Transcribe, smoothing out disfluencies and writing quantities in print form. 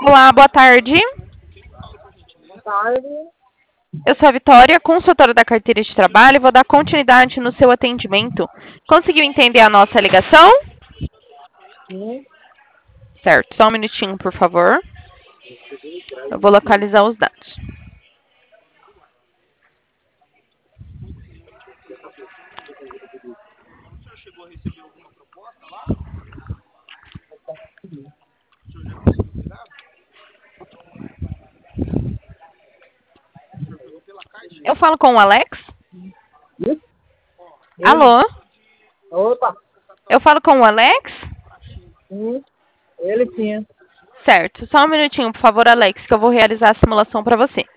Olá, boa tarde. Boa tarde. Eu sou a Vitória, consultora da carteira de trabalho, e vou dar continuidade no seu atendimento. Conseguiu entender a nossa ligação? Sim. Certo, só um minutinho, por favor. Eu vou localizar os dados. Eu falo com o Alex? Isso? Ele? Alô? Opa. Eu falo com o Alex? Sim. Ele sim. Certo, só um minutinho, por favor, Alex, que eu vou realizar a simulação para você.